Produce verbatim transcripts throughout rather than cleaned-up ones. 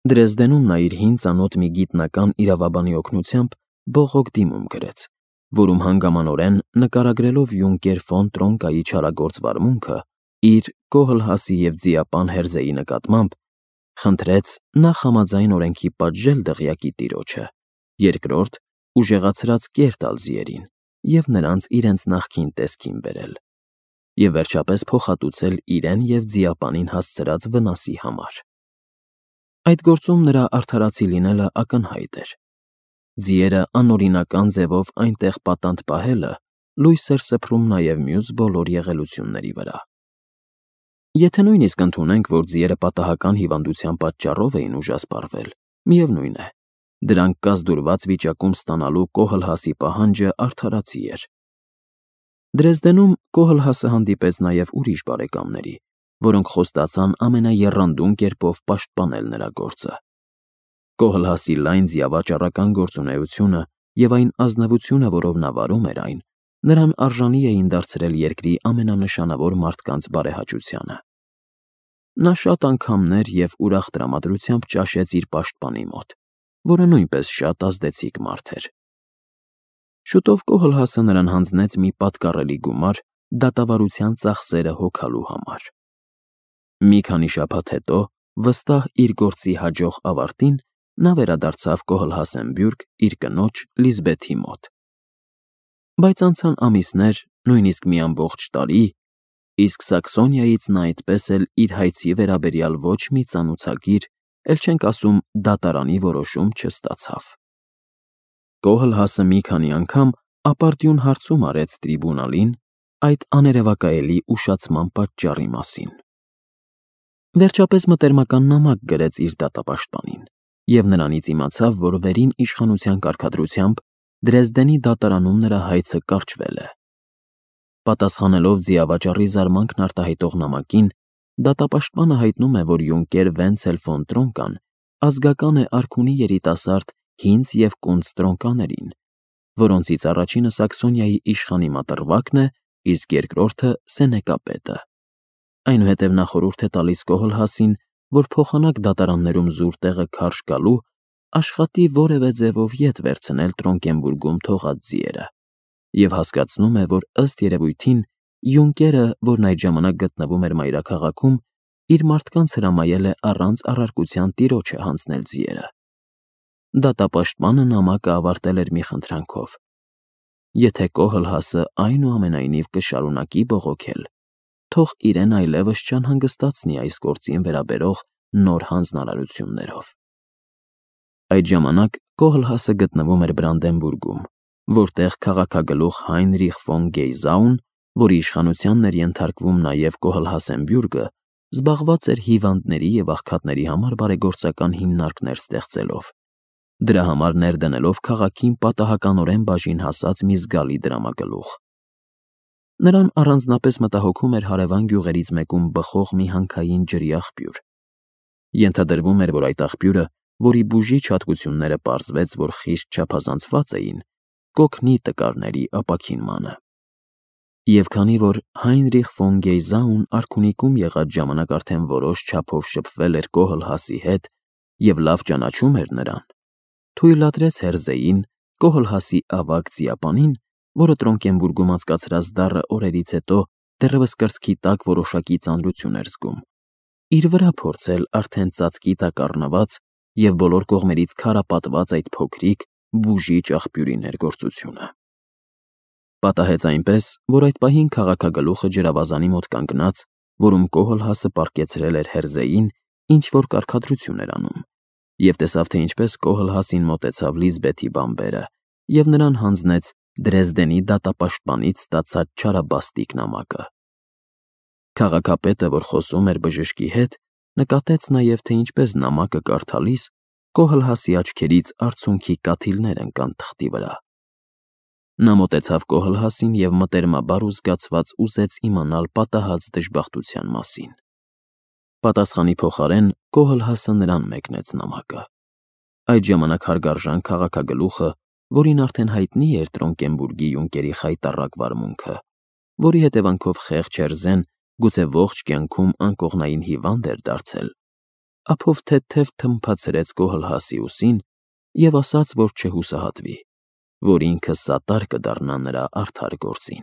Դրեզդենում նա իր հին ծանոթ մի գիտնական իրավաբանի օգնությամբ բողոք դիմում գրեց, որում հանգամանորեն նկարագրելով յունկեր ֆոն Տրոնկայի չարագործ վարմունքը իր Կոհլհասի և ձիապան Հերզեի նկատմամբ, խնդրեց նախ համաձայն օրենքի պատժել դղյակի տիրոջը, երկրորդ՝ ուժեղացրած կեր տալ ձիերին և նրանց իրենց նախկին տեսքին բերել, և վերջապես փոխհատուցել իրեն և ձիապանին հասցրած վնասի համար։ Այդ գործում նրա արդարացի լինելը ակնհայտ էր։ Ձիերը անօրինական ձևով այնտեղ պատանդ պահելը լույս էր սփռում նաև մյուս բոլոր եղելությունների վրա։ Եթե նույնիսկ ընդունենք, որ ձիերը պատահական հիվանդության պատճառով էին ուժասպառվել, միևնույն է, դրանք կազդուրված վիճակում ստանալու Կոհլհասի պահանջը արդարացի էր։ Դրեզդենում Կոհլհասը հանդիպեց նաև ուրիշ բարեկամների, որոնք խոստացան ամենաեռանդուն կերպով պաշտպանել նրա գործը։ Կոհլհասի լայն ձիավաճառական գործունեությունը և այն ազնվությունը, որով նա վարում էր այն, նրան արժանի էին դարձրել երկրի ամենանշանավոր մարդկանց բարեհաճությանը։ Նա շատ անգամներ և ուրախ տրամադրությամբ ճաշեց իր պաշտպանի մոտ, որը նույնպես շատ ազդեցիկ մարդ էր։ Շուտով Կոհլհասը նրան հանձնեց մի պատկառելի գումար դատավարության ծախսերը հոգալու համար։ Մի քանի շաբաթ հետո, վստահ իր գործի հաջող ավարտին, նա վերադարձավ Կոհլհասենբյուրգ իր կնոջ Լիզբեթի մոտ։ Բայց անցան ամիսներ, նույնիսկ մի ամբողջ տարի, իսկ Սաքսոնիայից նա այդպես էլ իր հայցի վերաբերյալ ոչ մի ծանուցագիր, էլ չենք ասում դատարանի որոշում չստացավ։ Կոհլհասը մի քանի անգամ ապարդյուն հարցում արեց տրիբունալին այդ աներևակայելի ուշացման պատճառի մասին։ Վերջապես մտերմական նամակ գրեց իր դատապաշտպանին, և նրանից իմացավ, որ վերին իշխանության կարգադրությամբ Դրեզդենի դատարանում նրա հայցը կարճվել է։ Պատասխանելով ձիավաճառի զարմանքն արտահայտող նամակին, դատապաշտպանը հայտնում է, որ յունկեր Վենցել ֆոն Տրոնկան ազգական է արքունի երիտասարդ հինձ և կունց տրոնկաներին, որոնցից առաջինը Սաքսոնիայի իշխանի մատռվակն է, իսկ երկրորդը սենեկապետը։ Այնուհետև նա խորհուրդ է տալիս Կոհլհասին, որ փոխանակ դատարաններում զուր տեղը քարշ գալու, աշխատի որևէ ձևով ետ վերցնել Տրոնկենբուրգում թողած ձիերը, և հասկացնում է, որ ըստ երևույթին յունկերը, որն այդ ժամանակ գտնվում էր մայրաքաղաքում, իր մարդկանց հրամայել է առանց առարկության տիրոջը հանձնել ձիերը։ Դատապաշտպանը նամակը ավարտել էր մի խնդրանքով. եթե Կոհլհասը այնուամենայնիվ կշարունակի բողոքել, թող իրեն այլևս չանհանգստացնի այս գործին վերաբերող նոր հանձնարարություններով։ Այդ ժամանակ Կոհլհասը գտնվում էր Բրանդենբուրգում, որտեղ քաղաքագլուխ Հայնրիխ ֆոն Գեյզաուն, որի իշխանությանն էր ենթարկվում նաև Կոհլհասենբյուրգը, զբաղված էր հիվանդների և աղքատների համար բարեգործական հիմնարկներ ստեղծելով, դրա համար ներդնելով քաղաքին պատահականորեն բաժին հասած մի զգալի դրամագլուխ։ Նրան առանձնապես մտահոգում էր հարևան գյուղերից մեկում բխող մի հանքային ջրի աղբյուր։ Ենթադրվում էր, որ այդ աղբյուրը, որի բուժիչ հատկությունները պարզվեց, որ խիստ չափազանցված էին, կօգնի տկարների ապաքինմանը։ Եվ քանի որ Հայնրիխ ֆոն Գեյզաուն արքունիքում եղած ժամանակ արդեն որոշ չափով շփվել էր Կոհլհասի հետ և լավ ճանաչում էր նրան, թույլատրեց Հերզեին, Կոհլհասի ավագ ձիապանին, որը Տրոնկենբուրգում անցկացրած դառը օրերից հետո դեռևս կրծքի տակ որոշակի ծանրություն էր զգում, իր վրա փորձել արդեն ծածկի տակ առնված և բոլոր կողմերից քարապատված այդ փոքրիկ, բուժիչ աղբյուրի ներգործությունը։ Պատահեց այնպես, որ այդ պահին քաղաքագլուխը ջրավազանի մոտ կանգնած, որում Կոհլհասը պառկեցրել էր Հերզեին, ինչ-որ կարգադրություն էր անում, և տեսավ, թե ինչպես Կոհլհասին մոտեցավ Լիզբեթի բանբերը և նրան հանձնեց Դրեզդենի դատապաշտպանից ստացած չարաբաստիկ նամակը։ Քաղաքապետը, որ խոսում էր բժշկի հետ, նկատեց նաև, թե ինչպես նամակը կարդալիս Կոհլհասի աչքերից արցունքի կաթիլներ ընկան թղթի վրա։ Նա մոտեցավ Կոհլհասին և մտերմաբար ու զգացված ուզեց իմանալ պատահած դժբախտության մասին։ Պատասխանի փոխարեն Կոհլհասը նրան մեկնեց նամակը։ Այդ ժամանակ հարգարժան քաղաքագլուխը, որին արդեն հայտնի էր Տրոնկենբուրգի յունկերի խայտառակ վարմունքը, որի հետևանքով խեղճ Հերզեն գուցե ողջ կյանքում անկողնային հիվանդ էր դարձել, ափով թեթև թմփացրեց Կոհլհասի ուսին և ասաց, որ չհուսահատվի, որ ինքը սատար կդառնա նրա արդար գործին։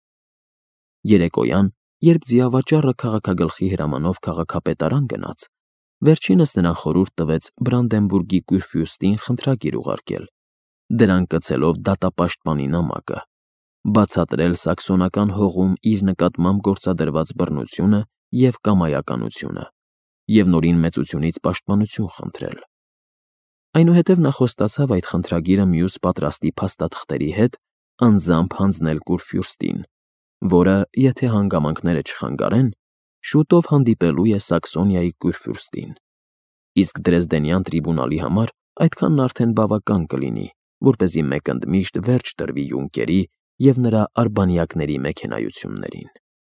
Երեկոյան, երբ ձիավաճառը քաղաքագլխի հրամանով քաղաքապետարան գնաց, վերջինս նրան խորհուրդ տվեց Բրանդենբուրգի քուրֆյուրստին խնդրագիր ուղարկել, դրան կցելով դատապաշտպանի նամակը, բացատրել սաքսոնական հողում իր նկատմամբ գործադրված բռնությունը և կամայականությունը և նորին մեծությունից պաշտպանություն խնդրել։ Այնուհետև նա խոստացավ այդ խնդրագիրը մյուս պատրաստի փաստաթղթերի հետ անձամբ հանձնել քուրֆյուրստին, որը, եթե հանգամանքները չխանգարեն, շուտով հանդիպելու է Սաքսոնիայի քուրֆյուրստին, իսկ Դրեզդենյան տրիբունալի համար այդքանն արդեն բավական կլինի, որպեսզի մեկ ընդմիշտ վերջ տրվի Յունկերի և նրա արբանյակների մեքենայություններին։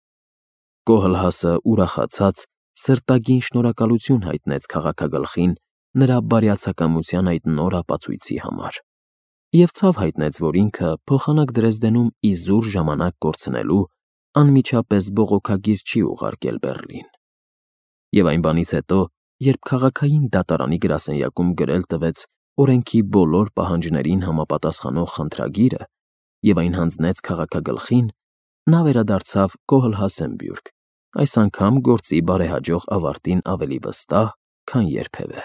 Կոհլհասը ուրախացած սրտագին շնորհակալություն հայտնեց քաղաքագլխին նրա բարյացակամության այդ նոր ապացույցի համար և ցավ հայտնեց, որ ինքը փոխանակ Դրեզդենում իզուր ժամանակ կորցնելու անմիջապես բողոքագիր չի ուղարկել Բեռլին։ Եվ այն բանից հետո, երբ քաղաքային դատարանի գրասենյակում գրել տվեց օրենքի բոլոր պահանջներին համապատասխանող խնդրագիրը և այն հանձնեց քաղաքագլխին, նա վերադարձավ Կոհլհասենբյուրգ, այս անգամ գործի բարեհաջող ավարտին ավելի վստահ, քան երբևէ։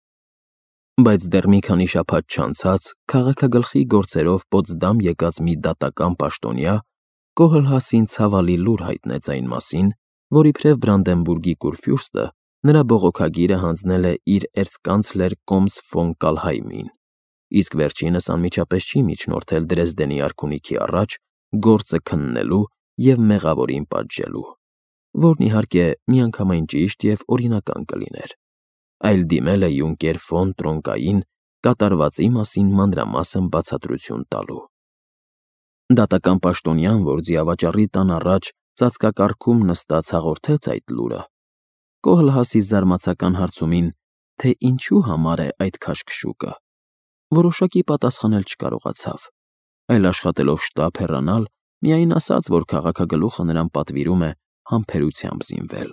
Բայց դեռ մի քանի շաբաթ չանցած քաղաքագլխի գործերով Պոտսդամ եկած մի դատական պաշտոնյա Կոհլհասին ցավալի լուր հայտնեց այն մասին, որ իբրև Բրանդենբուրգի քուրֆյուրստը նրա բողոքագիրը հանձնել է իր էրցկանցլեր Կոմս ֆոն Կալհայմին, իսկ վերջինս անմիջապես չի միջնորդել Դրեզդենի արքունիքի առաջ գործը քննելու և մեղավորին պատժելու, որն իհարկե միանգամայն ճիշտ և օրինական կլիներ, այլ դիմել է Յունկեր ֆոն Տրոնկային կատարվածի մասին մանրամասն բացատրություն տալու։ Դատական պաշտոնյան, որ ձիավաճառի տան առաջ ծածկակառքում նստած հաղորդեց այդ լուրը, Կոհլհասի զարմացական հարցումին, թե ինչու համար է այդ քաշքշուկը, որոշակի պատասխանել չկարողացավ, այլ աշխատելով շտապ հեռանալ, միայն ասաց, որ քաղաքագլուխը նրան պատվիրում է համբերությամբ զինվել։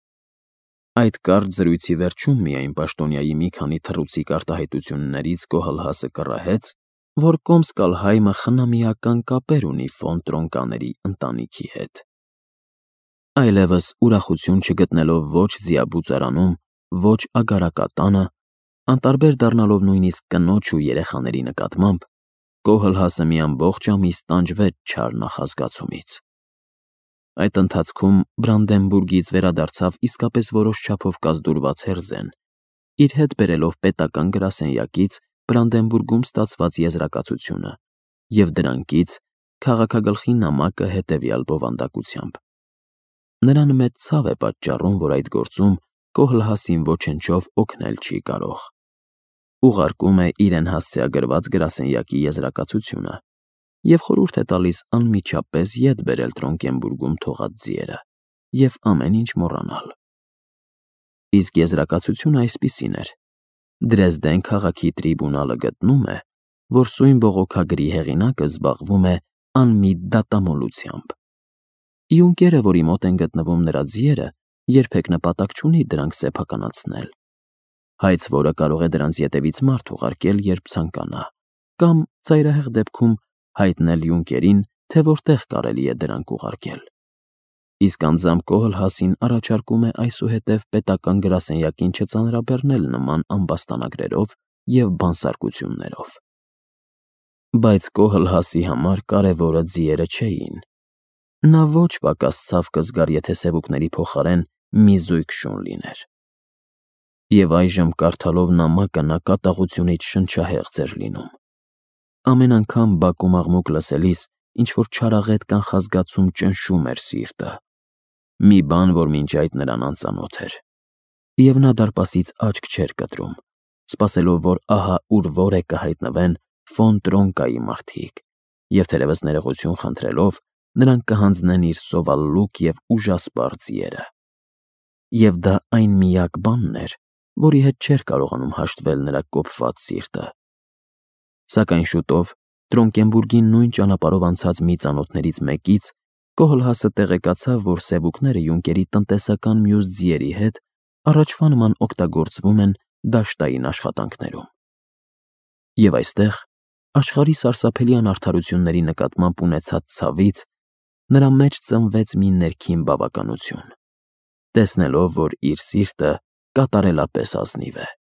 Այդ կարճ զրույցի վերջում միայն պաշտոնյայի մի քանի թռուցիկ արտահայտություններից Կոհլհասը կռահեց, որ Կոմս Կալհայմը խնամիական կապեր ունի ֆոն Տրոնկաների ընտանիքի հետ։ Այլևս ուրախություն չգտնելով ոչ ձիաբուծարանում, ոչ ագարակատանը, անտարբեր դառնալով նույնիսկ կնոջ ու երեխաների նկատմամբ, Կոհլհասը մի ամբողջ ամիս տանջվեց չար նախազգացումից։ Այդ ընթացքում Բրանդենբուրգից վերադարձավ իսկապես որոշ չափով կազդուրված Հերզեն, իր հետ բերելով պետական գրասենյակից Բրանդենբուրգում ստացված եզրակացությունը և դրանքից քաղաքագլխի նամակը հետևյալ բովանդակությամբ. Նրան մեծ ցավ է պատճառում, որ այդ գործում Կոհլհասին ոչնչով օգնել չի կարող։ Ուղարկում է իրեն հասցեագրված գրասենյակի եզրակացությունը և խորհուրդ է տալիս անմիջապես ետ բերել Տրոնկենբուրգում թողած ձիերը և ամեն ինչ մոռանալ։ Իսկ եզրակացությունը այսպիսին էր. Դրեզդեն քաղաքի տրիբունալը գտնում է, որ սույն բողոքագրի հեղինակը զբաղվում է անմիտ դատամոլությամբ։ Յունկերը, որի մոտ են գտնվում նրա ձիերը, երբեք նպատակ չունի դրանք սեփականացնել։ Հայց, որը կարող է դրանց ետևից մարդ ուղարկել, երբ ցանկանա, կամ ծայրահեղ դեպքում հայտնել Յունկերին, թե որտեղ կարելի է դրանք ուղարկել։ Իսկ անձամբ Կոհլհասին առաջարկում է այսուհետև պետական գրասենյակին չծանրաբեռնել նման ամբաստանագրերով և բանսարկություններով։ Բայց Կոհլհասի համար կարևորը ձիերը չէին։ Նա ոչ պակաս ցավ կզգար, եթե սևուկների փոխարեն մի զույգ շուն լիներ։ Եվ այժմ կարդալով նամակը նա կատաղությունից շնչահեղձ էր լինում։ Ամեն անգամ բակում աղմուկ լսելիս ինչ-որ չարաղետ կանխազգացում ճնշում էր սիրտը, մի բան, որ մինչ այդ նրան անծանոթ էր։ Եվ նա դարպասից աչք չէր կտրում, սպասելով, որ ահա ուր որ է կհայտնվեն ֆոն Տրոնկայի մարդիկ, և թերևս ներողություն խնդրելով, նրանք կհանձնեն իր սովալլուկ և ուժասպառ ձիերը։ Եվ դա այն միակ բանն էր, որի հետ չէր կարողանում հաշտվել նրա կոփված սիրտը։ Սակայն շուտով Տրոնկենբուրգին նույն ճանապարհով անցած մի ծանոթներից մեկից Կոհլհասը տեղեկացավ, որ սևուկները Յունկերի տնտեսական մյուս ձիերի հետ առաջվա նման օգտագործվում են դաշտային աշխատանքներում։ Եվ այստեղ, աշխարհի սարսափելի անարդարությունների նկատմամբ ունեցած ցավից, նրա մեջ ծնվեց մի ներքին բավականություն, տեսնելով, որ իր սիրտը կատարելապես ազնիվ է։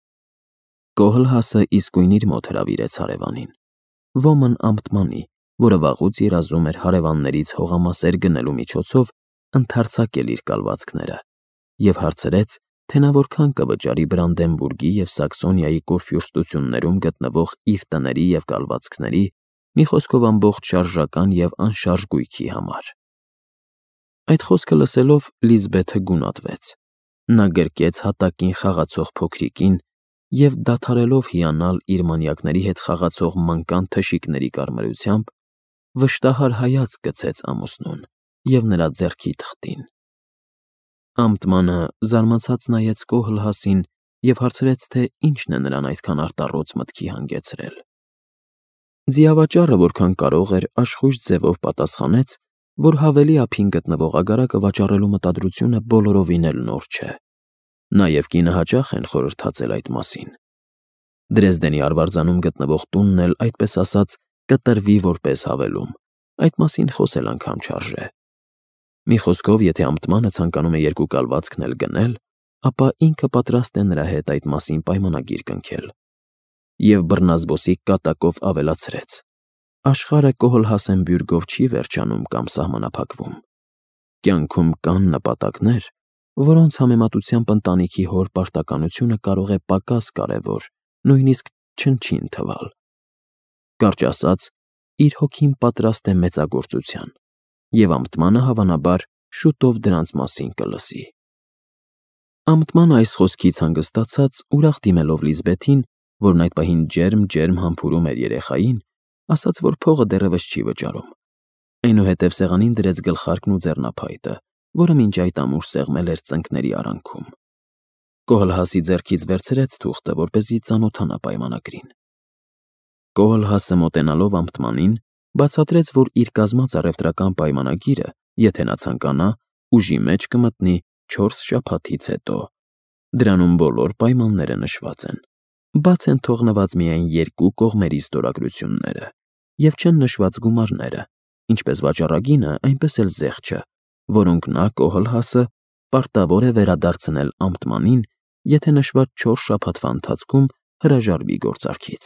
Կոհլհասը իսկույն իր մոտ հրավիրեց հարևանին, ոմն Ամտմանի, որը վաղուց երազում էր հարևաններից հողամասեր գնելու միջոցով ընդարձակել իր կալվածքները, և հարցրեց, թե նա որքան կվճարի Բրանդենբուրգի և Սաքսոնիայի կուրֆյուրստություններում գտնվող իր տների և կալվածքների, մի խոսքով ամբողջ շարժական և անշարժ գույքի համար։ Այդ խոսքը լսելով Լիզբեթը գունատվեց։ Նա գրկեց հատակին խաղացող փոքրիկին և, դադարելով հիանալ իր մանյակների հետ խաղացող մանկան թշիկների կարմրությամբ, վշտահար հայացք գցեց ամուսնուն և նրա ձեռքի թղթին։ Ամտմանը զարմացած նայեց Կոհլհասին և հարցրեց, թե ինչն է նրան այդքան արտառոց մտքի հանգեցրել։ Ձիավաճառը որքան կարող էր աշխույժ ձևով պատասխանեց, որ հավելի ափին գտնվող ագարակը վաճառելու մտադրությունը բոլորովին էլ նոր չէ։ Նա և կինը հաճախ են խորհրդածել այդ մասին։ Դրեզդենի արվարձանում գտնվող տունն էլ, այդպես ասած, կտրվի որպես հավելում, այդ մասին խոսել անգամ չարժե։ Մի խոսքով, եթե Ամտմանը ցանկանում է երկու կալվածքն էլ գնել, ապա ինքը պատրաստ է նրա հետ այդ մասին պայմանագիր կնքել։ Եվ բռնազբոսիկ կատակով ավելացրեց. աշխարհը Կոհլհասենբյուրգով չի վերջանում կամ սահմանափակվում։ Կյանքում կան նպատակներ, որոնց համեմատությամբ ընտանիքի հոր պարտականությունը կարող է պակաս կարևոր, նույնիսկ չնչին թվալ։ Կարճ ասած, իր հոգին պատրաստ է մեծագործության, և Ամտմանը, հավանաբար, շուտով դրանց մասին կլսի։ Ամտմանը այս խոսքից հանգստացած, ուրախ դիմելով Լիզբեթին, որն այդ պահին ջերմ-ջերմ համբուրում էր երեխային, ասաց, որ փողը դեռևս չի վճարում։ Այնուհետև սեղանին դրեց գլխարկն ու ձեռնափայտը, որը մինչ այդ ամուր սեղմել էր ծնկների արանքում։ Կոհլհասի ձեռքից վերցրեց թուղթը, որպեսզի ծանոթանա պայմանագրին։ Կոհլհասը մոտենալով Ամտմանին, բացատրեց, որ իր կազմած առևտրական պայմանագիրը, եթե նա ցանկանա, ուժի մեջ կմտնի չորս շաբաթից հետո։ Դրանում բոլոր պայմանները նշված են, բաց են թողնված միայն երկու կողմերի ստորագրությունները և չեն նշված գումարները, ինչպես վաճառագինը, այնպես էլ զեղչը, որոնք նա, Կոհլհասը, պարտավոր է վերադարձնել Ամտմանին, եթե նշված չորս շաբաթվա ընթացքում հրաժարվի գործարքից։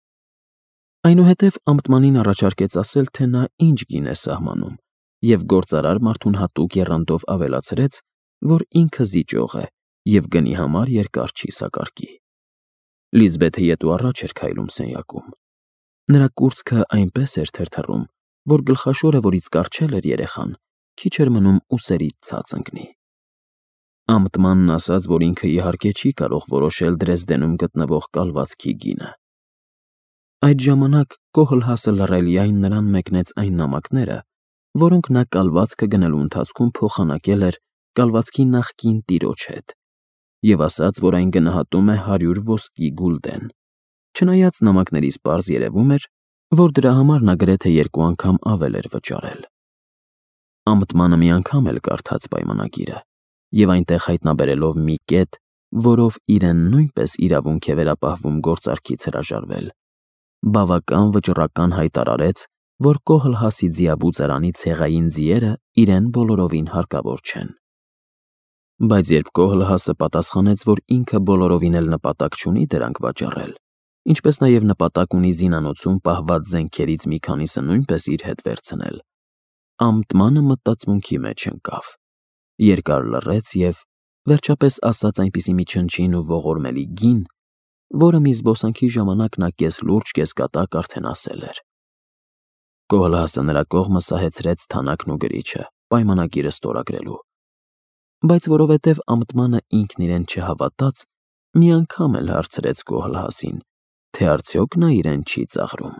Այնուհետև Ամտմանին առաջարկեց ասել, թե նա ինչ գին է սահմանում, և գործարար մարդուն հատուկ եռանդով ավելացրեց, որ ինքը զիջող է և գնի համար երկար չի սակարկի։ Լիզբեթը ետ ու առաջ էր քայլում սենյակում։ Նրա կուրծքը այնպես էր թրթռում, որ գլխաշորը, որից կառչել էր երեխան, քիչ էր մնում ուսերից ցած ընկնի։ Ամտմանն ասաց, որ ինքը իհարկե չի կարող որոշել Դրեզդենում գտնվող կալվածքի գինը։ Այդ ժամանակ Կոհլհասը լռելիայն նրան մեկնեց այն նամակները, որոնք նա կալվածքը գնելու ընթացքում փոխանակել էր կալվածքի նախկին տիրոջ հետ, և ասաց, որ այն գնահատում է հարյուր ոսկի գուլդեն, չնայած նամակներից պարզ երևում էր, որ դրա համար նա գրեթե երկու անգամ ավել էր վճարել։ Ամտմանը մի անգամ էլ կարդաց պայմանագիրը, և այնտեղ հայտնաբերելով մի կետ, որով իրեն նույնպես իրավունք է վերապահվում գործարքից հրաժարվել, բավական վճռական հայտարարեց, որ Կոհլհասի ձիաբուծարանի ցեղային ձիերը իրեն բոլորովին հարկավոր չեն։ Բայց երբ Կոհլհասը պատասխանեց, որ ինքը բոլորովին էլ նպատակ չունի դրանք վաճառել, ինչպես նաև նպատակ ունի զինանոցում պահված զենքերից մի քանիսը նույնպես իր հետ վերցնել, Ամտմանը մտածմունքի մեջ ընկավ, երկար լռեց և, վերջապես ասաց այնպիսի մի չնչին ու ողորմելի գին, որը մի զբոսանքի ժամանակ նա կես լուրջ, կես կատակ արդեն ասել էր։ Կոհլհասը նրա կողմը սահեցրեց թանաքն ու գրիչը, պայմանագիրը ստորագրելու։ Բայց որովհետև Ամտմանը ինքն իրեն չհավատաց, մի անգամ էլ հարցրեց Կոհլհասին, թե արդյոք նա իրեն չի ծաղրում։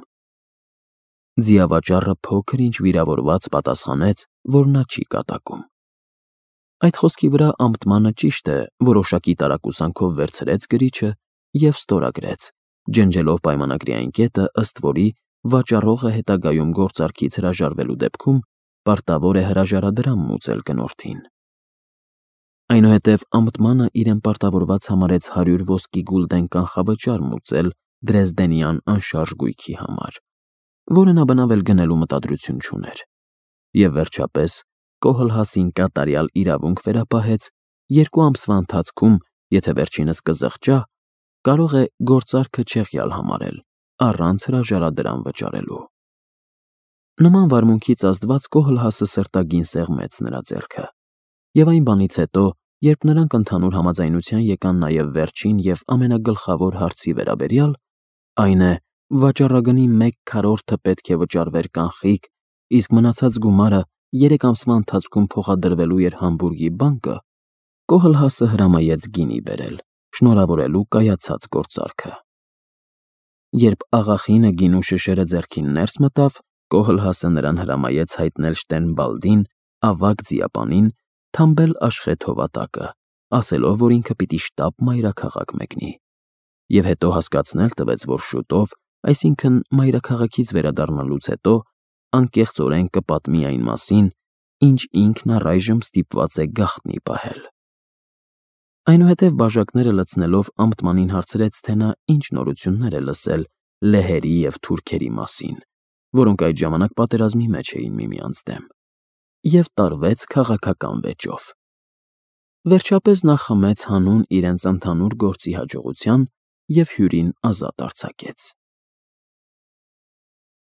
Ձիավաճառը փոքր-ինչ վիրավորված պատասխանեց, որ նա չի կատակում։ Այդ խոսքի վրա Ամտմանը, ճիշտ է, որոշակի տարակուսանքով վերցրեց գրիչը և ստորագրեց, ջնջելով պայմանագրի այն կետը, ըստ որի վաճառողը հետագայում գործարքից հրաժարվելու դեպքում պարտավոր է հրաժարադրամ մուծել գնորդին։ Այնուհետև ամտմանը իրեն պարտավորված համարեց հարյուր ոսկի գուլդեն կանխավճար մուծել դրեզդենյան անշարժ գույքի համար, որը նա բնավ էլ գնելու մտադրություն չուներ, և վերջապես Կոհլհասին կատարյալ իրավունք վերապահեց երկու ամսվա ընթացքում, եթե վերջինս կզղջա, կարող է գործարքը չեղյալ համարել, առանց հրաժարադրան վճարելու։ Նման վարմունքից ազդված Կոհլհասը սրտագին սեղմեց նրա ձեռքը, և այն բանից հետո, երբ նրանք ընդհանուր համաձայնության եկան նաև վերջին և ամենագլխավոր հարցի վերաբերյալ, այն է, վաճառագնի մեկ քառորդը պետք է վճարվեր կանխիկ, իսկ մնացած գումարը երեք ամսվա ընթացքում փոխադրվելու էր Համբուրգի բանկը, Կոհլհասը հրամայեց գինի բերել, շնորհավորելու կայացած գործարքը։ Երբ աղախինը գինու շշերը ձեռքին ներս մտավ, Կոհլհասը նրան հրամայեց հայտնել Շտերնբալդին, ավագ ձիապանին, թամբել Աշխեթ հովատակը, ասելով, որ ինքը պիտի շտապ մայրաքաղաք մեկնի, և հետո հասկացնել տվեց, որ շուտով, այսինքն՝ մայրաքաղաքից վերադառնալուց հետո, անկեղծորեն կպատմի այն մասին, ինչ ինքն առայժմ ստիպված է գաղտնի պահել։ Այնուհետև բաժակները լցնելով ամտմանին հարցրեց, թե նա ինչ նորություններ է լսել լեհերի և թուրքերի մասին, որոնք այդ ժամանակ պատերազմի մեջ էին միմյանց դեմ, և տարվեց քաղաքական վեճով։ Վերջապես նա խմեց հանուն իրենց ընդհանուր գործի հաջողության և հյուրին ազատ արձակեց։